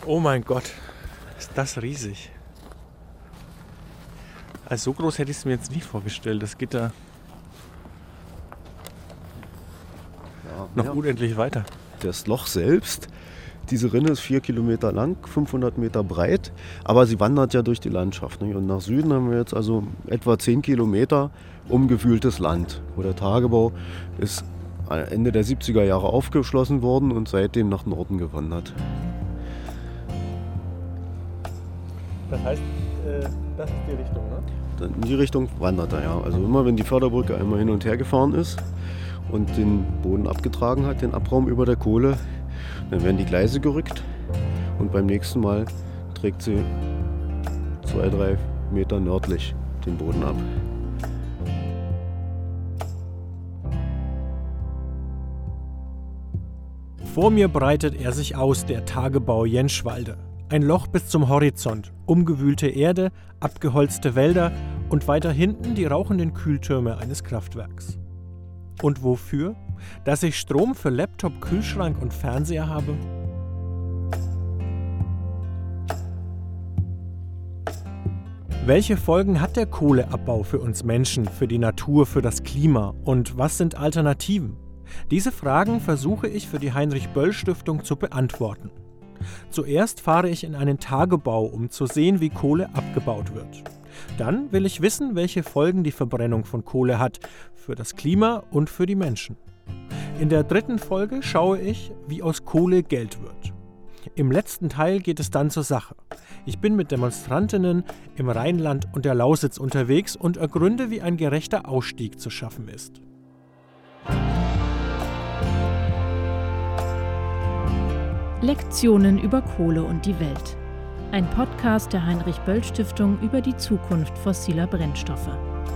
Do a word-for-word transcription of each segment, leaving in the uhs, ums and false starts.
Oh mein Gott, ist das riesig. Also so groß hätte ich es mir jetzt nicht vorgestellt. Das geht da Ja, noch ja. unendlich weiter. Das Loch selbst, diese Rinne ist vier Kilometer lang, fünfhundert Meter breit, aber sie wandert ja durch die Landschaft. Nicht? Und nach Süden haben wir jetzt also etwa zehn Kilometer umgewühltes Land, wo der Tagebau ist Ende der siebziger Jahre aufgeschlossen worden und seitdem nach Norden gewandert. Das heißt, äh, das ist die Richtung, ne? In die Richtung wandert er, ja. Also immer wenn die Förderbrücke einmal hin und her gefahren ist und den Boden abgetragen hat, den Abraum über der Kohle, dann werden die Gleise gerückt und beim nächsten Mal trägt sie zwei, drei Meter nördlich den Boden ab. Vor mir breitet er sich aus, der Tagebau Jenschwalde. Ein Loch bis zum Horizont, umgewühlte Erde, abgeholzte Wälder und weiter hinten die rauchenden Kühltürme eines Kraftwerks. Und wofür? Dass ich Strom für Laptop, Kühlschrank und Fernseher habe? Welche Folgen hat der Kohleabbau für uns Menschen, für die Natur, für das Klima? Und was sind Alternativen? Diese Fragen versuche ich für die Heinrich-Böll-Stiftung zu beantworten. Zuerst fahre ich in einen Tagebau, um zu sehen, wie Kohle abgebaut wird. Dann will ich wissen, welche Folgen die Verbrennung von Kohle hat für das Klima und für die Menschen. In der dritten Folge schaue ich, wie aus Kohle Geld wird. Im letzten Teil geht es dann zur Sache. Ich bin mit Demonstrantinnen im Rheinland und der Lausitz unterwegs und ergründe, wie ein gerechter Ausstieg zu schaffen ist. Lektionen über Kohle und die Welt. Ein Podcast der Heinrich-Böll-Stiftung über die Zukunft fossiler Brennstoffe.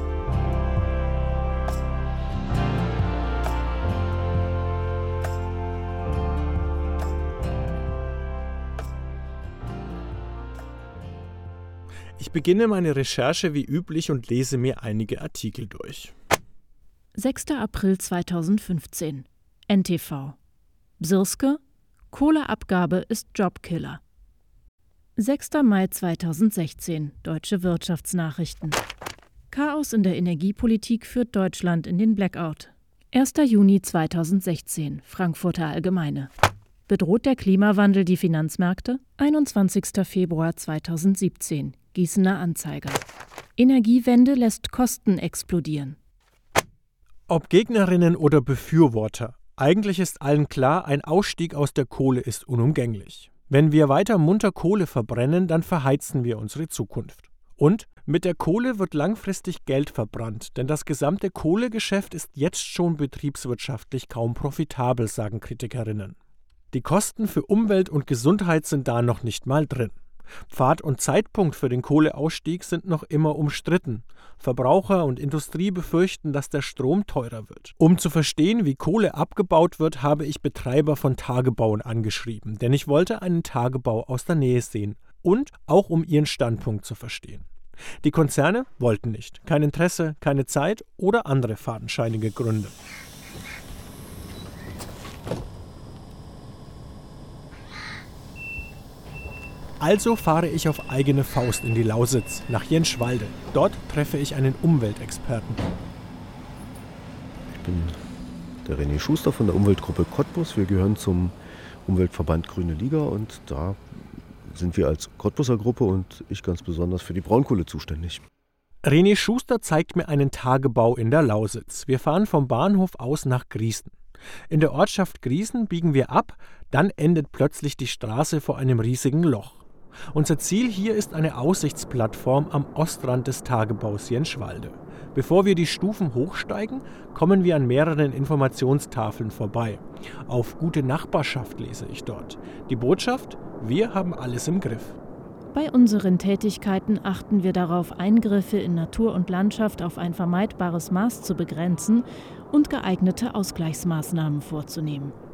Ich beginne meine Recherche wie üblich und lese mir einige Artikel durch. sechster April zweitausendfünfzehn. N T V. Sirske: Kohleabgabe ist Jobkiller. sechster Mai zweitausendsechzehn. Deutsche Wirtschaftsnachrichten. Chaos in der Energiepolitik führt Deutschland in den Blackout. erster Juni zweitausendsechzehn. Frankfurter Allgemeine. Bedroht der Klimawandel die Finanzmärkte? einundzwanzigster Februar zweitausendsiebzehn. Gießener Anzeiger. Energiewende lässt Kosten explodieren. Ob Gegnerinnen oder Befürworter, eigentlich ist allen klar, ein Ausstieg aus der Kohle ist unumgänglich. Wenn wir weiter munter Kohle verbrennen, dann verheizen wir unsere Zukunft. Und mit der Kohle wird langfristig Geld verbrannt, denn das gesamte Kohlegeschäft ist jetzt schon betriebswirtschaftlich kaum profitabel, sagen Kritikerinnen. Die Kosten für Umwelt und Gesundheit sind da noch nicht mal drin. Pfad und Zeitpunkt für den Kohleausstieg sind noch immer umstritten. Verbraucher und Industrie befürchten, dass der Strom teurer wird. Um zu verstehen, wie Kohle abgebaut wird, habe ich Betreiber von Tagebauen angeschrieben, denn ich wollte einen Tagebau aus der Nähe sehen und auch um ihren Standpunkt zu verstehen. Die Konzerne wollten nicht. Kein Interesse, keine Zeit oder andere fadenscheinige Gründe. Also fahre ich auf eigene Faust in die Lausitz, nach Jenschwalde. Dort treffe ich einen Umweltexperten. Ich bin der René Schuster von der Umweltgruppe Cottbus. Wir gehören zum Umweltverband Grüne Liga und da sind wir als Cottbuser Gruppe und ich ganz besonders für die Braunkohle zuständig. René Schuster zeigt mir einen Tagebau in der Lausitz. Wir fahren vom Bahnhof aus nach Griesen. In der Ortschaft Griesen biegen wir ab, dann endet plötzlich die Straße vor einem riesigen Loch. Unser Ziel hier ist eine Aussichtsplattform am Ostrand des Tagebaus Jenschwalde. Bevor wir die Stufen hochsteigen, kommen wir an mehreren Informationstafeln vorbei. Auf gute Nachbarschaft lese ich dort. Die Botschaft: Wir haben alles im Griff. Bei unseren Tätigkeiten achten wir darauf, Eingriffe in Natur und Landschaft auf ein vermeidbares Maß zu begrenzen und geeignete Ausgleichsmaßnahmen vorzunehmen.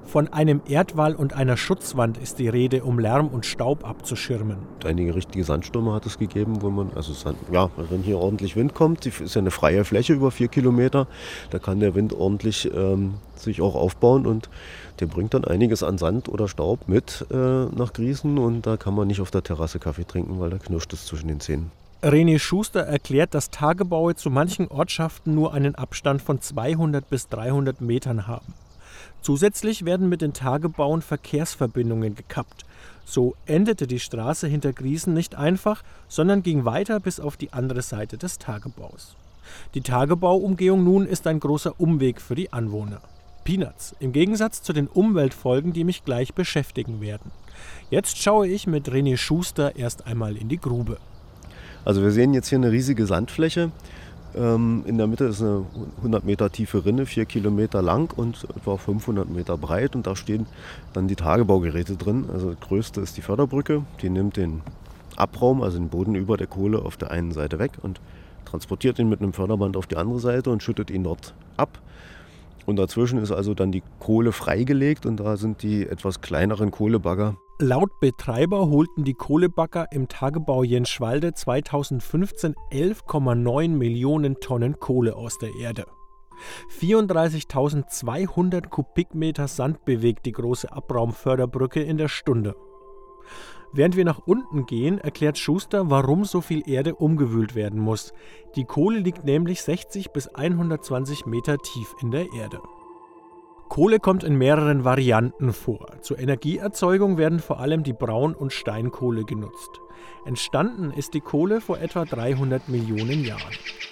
Von einem Erdwall und einer Schutzwand ist die Rede, um Lärm und Staub abzuschirmen. Einige richtige Sandstürme hat es gegeben, wo man, also Sand, ja, wenn hier ordentlich Wind kommt, ist ja eine freie Fläche über vier Kilometer, da kann der Wind ordentlich ähm, sich auch aufbauen und der bringt dann einiges an Sand oder Staub mit äh, nach Griesen und da kann man nicht auf der Terrasse Kaffee trinken, weil da knirscht es zwischen den Zähnen. René Schuster erklärt, dass Tagebaue zu manchen Ortschaften nur einen Abstand von zweihundert bis dreihundert Metern haben. Zusätzlich werden mit den Tagebauen Verkehrsverbindungen gekappt. So endete die Straße hinter Griesen nicht einfach, sondern ging weiter bis auf die andere Seite des Tagebaus. Die Tagebauumgehung nun ist ein großer Umweg für die Anwohner. Peanuts, im Gegensatz zu den Umweltfolgen, die mich gleich beschäftigen werden. Jetzt schaue ich mit René Schuster erst einmal in die Grube. Also wir sehen jetzt hier eine riesige Sandfläche. In der Mitte ist eine hundert Meter tiefe Rinne, vier Kilometer lang und etwa fünfhundert Meter breit. Und da stehen dann die Tagebaugeräte drin. Also das größte ist die Förderbrücke. Die nimmt den Abraum, also den Boden über der Kohle auf der einen Seite weg und transportiert ihn mit einem Förderband auf die andere Seite und schüttet ihn dort ab. Und dazwischen ist also dann die Kohle freigelegt und da sind die etwas kleineren Kohlebagger. Laut Betreiber holten die Kohlebagger im Tagebau Jenschwalde zweitausendfünfzehn elf Komma neun Millionen Tonnen Kohle aus der Erde. vierunddreißigtausendzweihundert Kubikmeter Sand bewegt die große Abraumförderbrücke in der Stunde. Während wir nach unten gehen, erklärt Schuster, warum so viel Erde umgewühlt werden muss. Die Kohle liegt nämlich sechzig bis hundertzwanzig Meter tief in der Erde. Kohle kommt in mehreren Varianten vor. Zur Energieerzeugung werden vor allem die Braun- und Steinkohle genutzt. Entstanden ist die Kohle vor etwa dreihundert Millionen Jahren.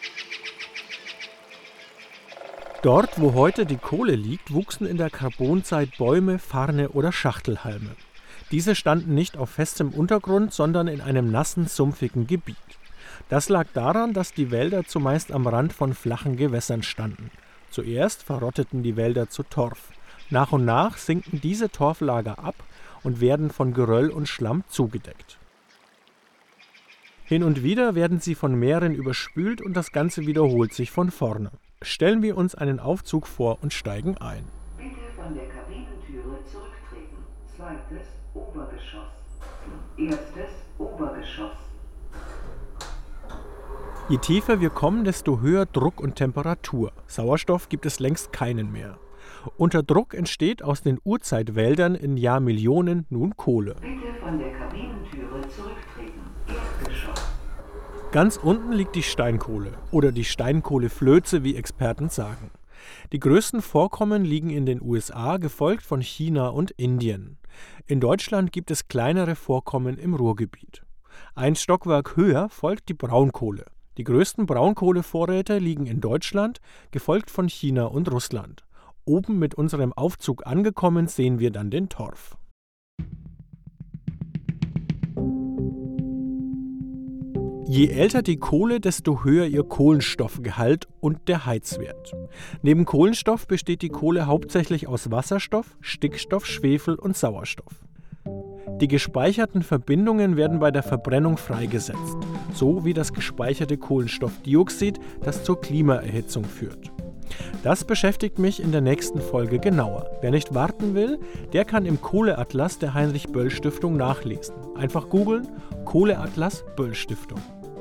Dort, wo heute die Kohle liegt, wuchsen in der Karbonzeit Bäume, Farne oder Schachtelhalme. Diese standen nicht auf festem Untergrund, sondern in einem nassen, sumpfigen Gebiet. Das lag daran, dass die Wälder zumeist am Rand von flachen Gewässern standen. Zuerst verrotteten die Wälder zu Torf. Nach und nach sinken diese Torflager ab und werden von Geröll und Schlamm zugedeckt. Hin und wieder werden sie von Meeren überspült und das Ganze wiederholt sich von vorne. Stellen wir uns einen Aufzug vor und steigen ein. Bitte von der Kabinentüre zurücktreten. Zweites Obergeschoss. Erstes Obergeschoss. Je tiefer wir kommen, desto höher Druck und Temperatur. Sauerstoff gibt es längst keinen mehr. Unter Druck entsteht aus den Urzeitwäldern in Jahrmillionen nun Kohle. Bitte von der Kabinentüre zurücktreten. Erdgeschoss. Ganz unten liegt die Steinkohle oder die Steinkohleflöze, wie Experten sagen. Die größten Vorkommen liegen in den U S A, gefolgt von China und Indien. In Deutschland gibt es kleinere Vorkommen im Ruhrgebiet. Ein Stockwerk höher folgt die Braunkohle. Die größten Braunkohlevorräte liegen in Deutschland, gefolgt von China und Russland. Oben mit unserem Aufzug angekommen sehen wir dann den Torf. Je älter die Kohle, desto höher ihr Kohlenstoffgehalt und der Heizwert. Neben Kohlenstoff besteht die Kohle hauptsächlich aus Wasserstoff, Stickstoff, Schwefel und Sauerstoff. Die gespeicherten Verbindungen werden bei der Verbrennung freigesetzt, so wie das gespeicherte Kohlenstoffdioxid, das zur Klimaerhitzung führt. Das beschäftigt mich in der nächsten Folge genauer. Wer nicht warten will, der kann im Kohleatlas der Heinrich-Böll-Stiftung nachlesen. Einfach googeln, Kohleatlas Böll-Stiftung.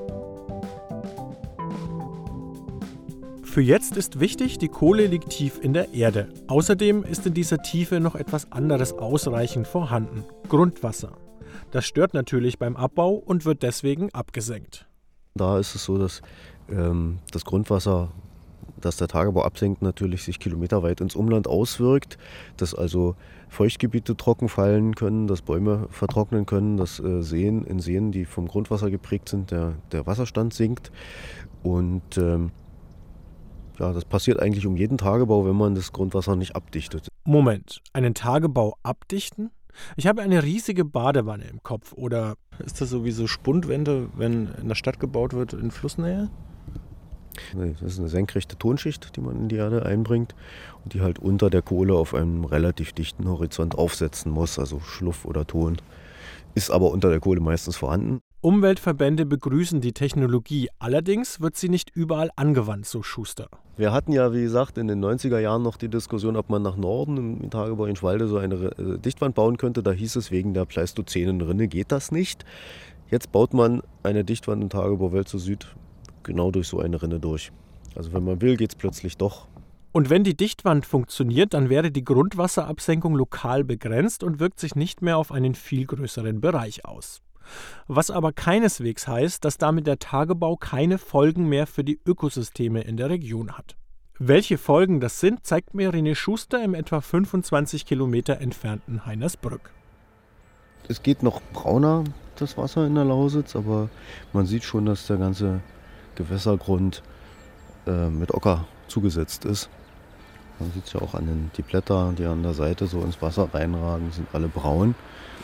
Für jetzt ist wichtig, die Kohle liegt tief in der Erde. Außerdem ist in dieser Tiefe noch etwas anderes ausreichend vorhanden: Grundwasser. Das stört natürlich beim Abbau und wird deswegen abgesenkt. Da ist es so, dass ähm, das Grundwasser, das der Tagebau absenkt, natürlich sich kilometerweit ins Umland auswirkt, dass also Feuchtgebiete trocken fallen können, dass Bäume vertrocknen können, dass äh, Seen, in Seen, die vom Grundwasser geprägt sind, der, der Wasserstand sinkt. Und ähm, ja, das passiert eigentlich um jeden Tagebau, wenn man das Grundwasser nicht abdichtet. Moment, einen Tagebau abdichten? Ich habe eine riesige Badewanne im Kopf. Oder ist das sowieso Spundwände, wenn in der Stadt gebaut wird, in Flussnähe? Nee, das ist eine senkrechte Tonschicht, die man in die Erde einbringt und die halt unter der Kohle auf einem relativ dichten Horizont aufsetzen muss, also Schluff oder Ton. Ist aber unter der Kohle meistens vorhanden. Umweltverbände begrüßen die Technologie, allerdings wird sie nicht überall angewandt, so Schuster. Wir hatten ja, wie gesagt, in den neunziger Jahren noch die Diskussion, ob man nach Norden im Tagebau in Schwalde so eine äh, Dichtwand bauen könnte. Da hieß es, wegen der pleistozänen Rinne geht das nicht. Jetzt baut man eine Dichtwand im Tagebau Welzow Süd genau durch so eine Rinne durch. Also wenn man will, geht es plötzlich doch. Und wenn die Dichtwand funktioniert, dann wäre die Grundwasserabsenkung lokal begrenzt und wirkt sich nicht mehr auf einen viel größeren Bereich aus. Was aber keineswegs heißt, dass damit der Tagebau keine Folgen mehr für die Ökosysteme in der Region hat. Welche Folgen das sind, zeigt mir René Schuster im etwa fünfundzwanzig Kilometer entfernten Heinersbrück. Es geht noch brauner, das Wasser in der Lausitz, aber man sieht schon, dass der ganze Gewässergrund äh, mit Ocker zugesetzt ist. Man sieht es ja auch an den die Blätter, die an der Seite so ins Wasser reinragen, sind alle braun.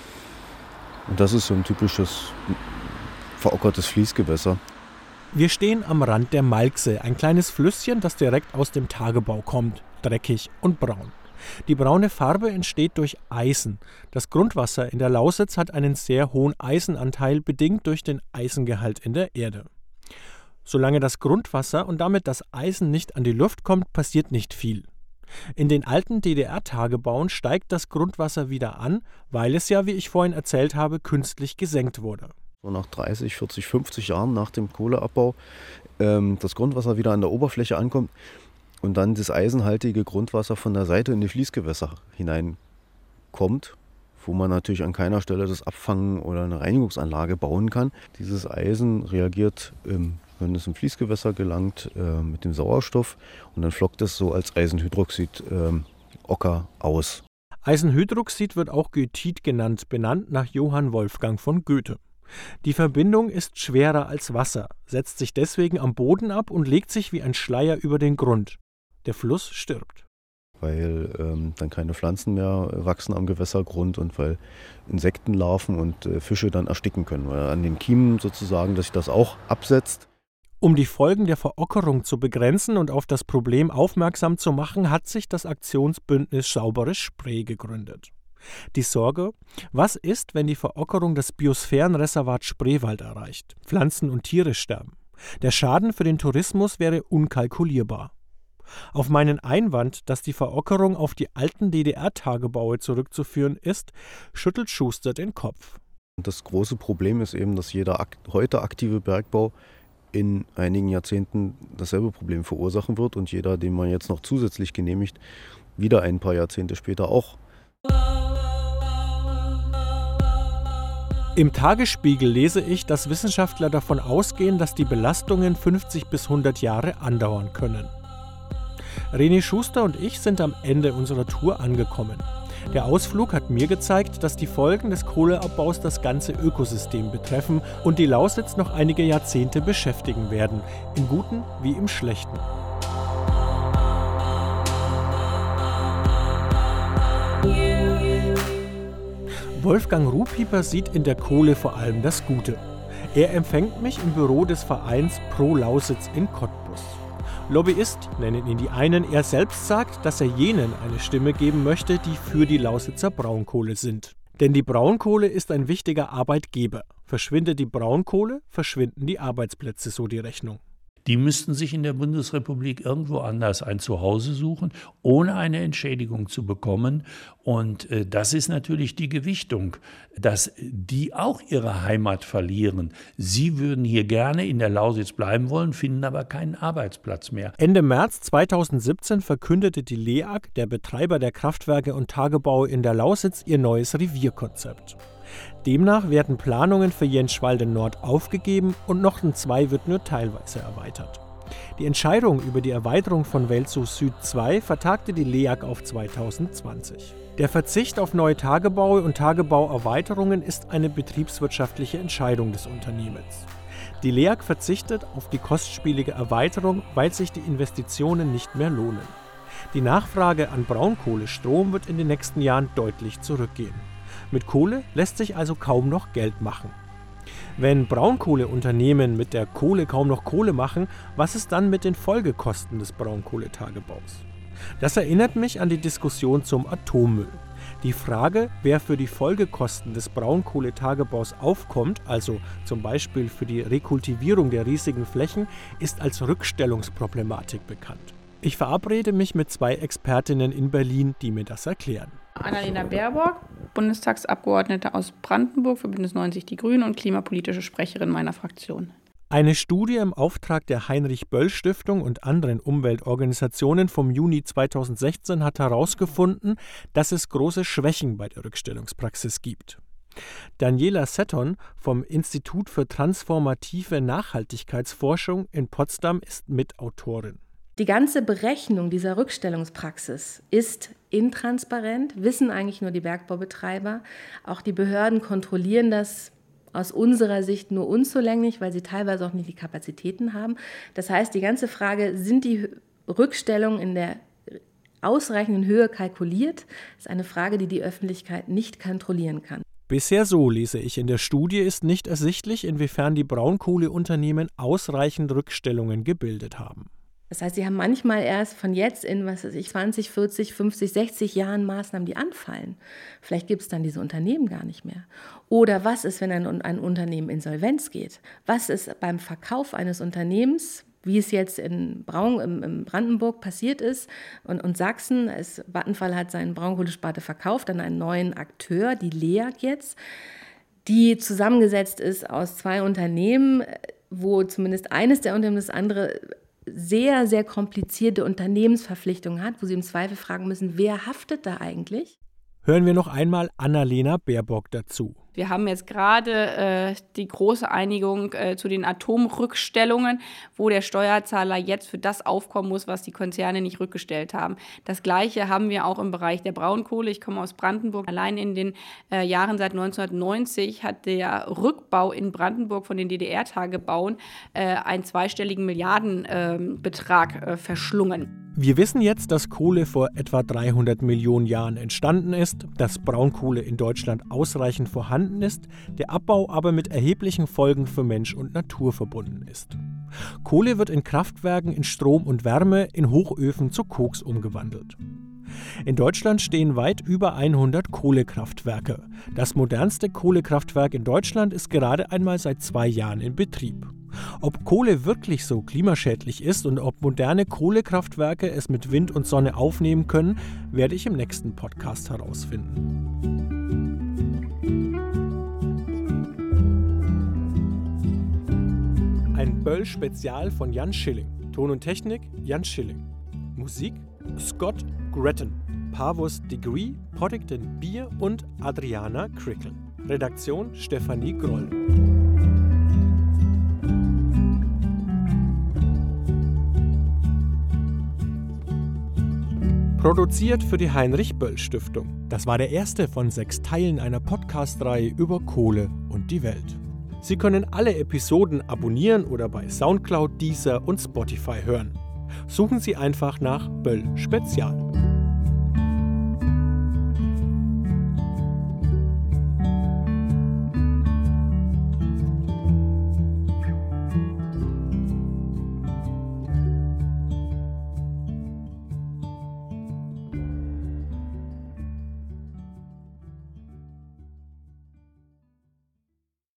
Und das ist so ein typisches verockertes Fließgewässer. Wir stehen am Rand der Malxe, ein kleines Flüsschen, das direkt aus dem Tagebau kommt, dreckig und braun. Die braune Farbe entsteht durch Eisen. Das Grundwasser in der Lausitz hat einen sehr hohen Eisenanteil, bedingt durch den Eisengehalt in der Erde. Solange das Grundwasser und damit das Eisen nicht an die Luft kommt, passiert nicht viel. In den alten D D R-Tagebauen steigt das Grundwasser wieder an, weil es ja, wie ich vorhin erzählt habe, künstlich gesenkt wurde. So nach dreißig, vierzig, fünfzig Jahren nach dem Kohleabbau ähm, das Grundwasser wieder an der Oberfläche ankommt und dann das eisenhaltige Grundwasser von der Seite in die Fließgewässer hineinkommt, wo man natürlich an keiner Stelle das abfangen oder eine Reinigungsanlage bauen kann. Dieses Eisen reagiert im wenn es im Fließgewässer gelangt, äh, mit dem Sauerstoff und dann flockt es so als Eisenhydroxid äh, Ocker aus. Eisenhydroxid wird auch Goethit genannt, benannt nach Johann Wolfgang von Goethe. Die Verbindung ist schwerer als Wasser, setzt sich deswegen am Boden ab und legt sich wie ein Schleier über den Grund. Der Fluss stirbt. Weil ähm, dann keine Pflanzen mehr wachsen am Gewässergrund und weil Insektenlarven und äh, Fische dann ersticken können. Weil an den Kiemen sozusagen, dass sich das auch absetzt. Um die Folgen der Verockerung zu begrenzen und auf das Problem aufmerksam zu machen, hat sich das Aktionsbündnis Sauberes Spree gegründet. Die Sorge: Was ist, wenn die Verockerung das Biosphärenreservat Spreewald erreicht? Pflanzen und Tiere sterben. Der Schaden für den Tourismus wäre unkalkulierbar. Auf meinen Einwand, dass die Verockerung auf die alten D D R-Tagebaue zurückzuführen ist, schüttelt Schuster den Kopf. Das große Problem ist eben, dass jeder akt- heute aktive Bergbau in einigen Jahrzehnten dasselbe Problem verursachen wird und jeder, den man jetzt noch zusätzlich genehmigt, wieder ein paar Jahrzehnte später auch. Im Tagesspiegel lese ich, dass Wissenschaftler davon ausgehen, dass die Belastungen fünfzig bis hundert Jahre andauern können. René Schuster und ich sind am Ende unserer Tour angekommen. Der Ausflug hat mir gezeigt, dass die Folgen des Kohleabbaus das ganze Ökosystem betreffen und die Lausitz noch einige Jahrzehnte beschäftigen werden, im Guten wie im Schlechten. Wolfgang Ruhpieper sieht in der Kohle vor allem das Gute. Er empfängt mich im Büro des Vereins Pro Lausitz in Cottbus. Lobbyist nennen ihn die einen, er selbst sagt, dass er jenen eine Stimme geben möchte, die für die Lausitzer Braunkohle sind. Denn die Braunkohle ist ein wichtiger Arbeitgeber. Verschwindet die Braunkohle, verschwinden die Arbeitsplätze, so die Rechnung. Die müssten sich in der Bundesrepublik irgendwo anders ein Zuhause suchen, ohne eine Entschädigung zu bekommen. Und äh, das ist natürlich die Gewichtung, dass die auch ihre Heimat verlieren. Sie würden hier gerne in der Lausitz bleiben wollen, finden aber keinen Arbeitsplatz mehr. Ende März zweitausendsiebzehn verkündete die L E A G, der Betreiber der Kraftwerke und Tagebaue in der Lausitz, ihr neues Revierkonzept. Demnach werden Planungen für Jenschwalde Nord aufgegeben und Nochten zwei wird nur teilweise erweitert. Die Entscheidung über die Erweiterung von Welzow Süd zwei vertagte die L E A G auf zweitausendzwanzig. Der Verzicht auf neue Tagebaue und Tagebauerweiterungen ist eine betriebswirtschaftliche Entscheidung des Unternehmens. Die L E A G verzichtet auf die kostspielige Erweiterung, weil sich die Investitionen nicht mehr lohnen. Die Nachfrage an Braunkohlestrom wird in den nächsten Jahren deutlich zurückgehen. Mit Kohle lässt sich also kaum noch Geld machen. Wenn Braunkohleunternehmen mit der Kohle kaum noch Kohle machen, was ist dann mit den Folgekosten des Braunkohletagebaus? Das erinnert mich an die Diskussion zum Atommüll. Die Frage, wer für die Folgekosten des Braunkohletagebaus aufkommt, also zum Beispiel für die Rekultivierung der riesigen Flächen, ist als Rückstellungsproblematik bekannt. Ich verabrede mich mit zwei Expertinnen in Berlin, die mir das erklären. Annalena Baerbock, Bundestagsabgeordnete aus Brandenburg für Bündnis neunzig Die Grünen und klimapolitische Sprecherin meiner Fraktion. Eine Studie im Auftrag der Heinrich-Böll-Stiftung und anderen Umweltorganisationen vom Juni zweitausendsechzehn hat herausgefunden, dass es große Schwächen bei der Rückstellungspraxis gibt. Daniela Setton vom Institut für transformative Nachhaltigkeitsforschung in Potsdam ist Mitautorin. Die ganze Berechnung dieser Rückstellungspraxis ist intransparent, wissen eigentlich nur die Bergbaubetreiber. Auch die Behörden kontrollieren das aus unserer Sicht nur unzulänglich, weil sie teilweise auch nicht die Kapazitäten haben. Das heißt, die ganze Frage, sind die Rückstellungen in der ausreichenden Höhe kalkuliert, ist eine Frage, die die Öffentlichkeit nicht kontrollieren kann. Bisher so, lese ich in der Studie, ist nicht ersichtlich, inwiefern die Braunkohleunternehmen ausreichend Rückstellungen gebildet haben. Das heißt, sie haben manchmal erst von jetzt in, was weiß ich, zwanzig, vierzig, fünfzig, sechzig Jahren Maßnahmen, die anfallen. Vielleicht gibt es dann diese Unternehmen gar nicht mehr. Oder was ist, wenn ein, ein Unternehmen insolvenz geht? Was ist beim Verkauf eines Unternehmens, wie es jetzt in, Braun, in, in Brandenburg passiert ist und, und Sachsen, es, Vattenfall hat seinen Braunkohlesparte verkauft an einen neuen Akteur, die LEAG jetzt, die zusammengesetzt ist aus zwei Unternehmen, wo zumindest eines der Unternehmen das andere sehr, sehr komplizierte Unternehmensverpflichtungen hat, wo sie im Zweifel fragen müssen, wer haftet da eigentlich? Hören wir noch einmal Annalena Baerbock dazu. Wir haben jetzt gerade äh, die große Einigung äh, zu den Atomrückstellungen, wo der Steuerzahler jetzt für das aufkommen muss, was die Konzerne nicht rückgestellt haben. Das Gleiche haben wir auch im Bereich der Braunkohle. Ich komme aus Brandenburg. Allein in den äh, Jahren seit neunzehnhundertneunzig hat der Rückbau in Brandenburg von den D D R-Tagebauen äh, einen zweistelligen Milliardenbetrag äh, äh, verschlungen. Wir wissen jetzt, dass Kohle vor etwa dreihundert Millionen Jahren entstanden ist, dass Braunkohle in Deutschland ausreichend vorhanden ist, der Abbau aber mit erheblichen Folgen für Mensch und Natur verbunden ist. Kohle wird in Kraftwerken in Strom und Wärme, in Hochöfen zu Koks umgewandelt. In Deutschland stehen weit über hundert Kohlekraftwerke. Das modernste Kohlekraftwerk in Deutschland ist gerade einmal seit zwei Jahren in Betrieb. Ob Kohle wirklich so klimaschädlich ist und ob moderne Kohlekraftwerke es mit Wind und Sonne aufnehmen können, werde ich im nächsten Podcast herausfinden. Ein Böll-Spezial von Jan Schilling. Ton und Technik Jan Schilling. Musik Scott Gretton. Pavus Degree, Poddington Bier und Adriana Crickle. Redaktion Stefanie Groll. Produziert für die Heinrich-Böll-Stiftung. Das war der erste von sechs Teilen einer Podcast-Reihe über Kohle und die Welt. Sie können alle Episoden abonnieren oder bei Soundcloud, Deezer und Spotify hören. Suchen Sie einfach nach Böll Spezial.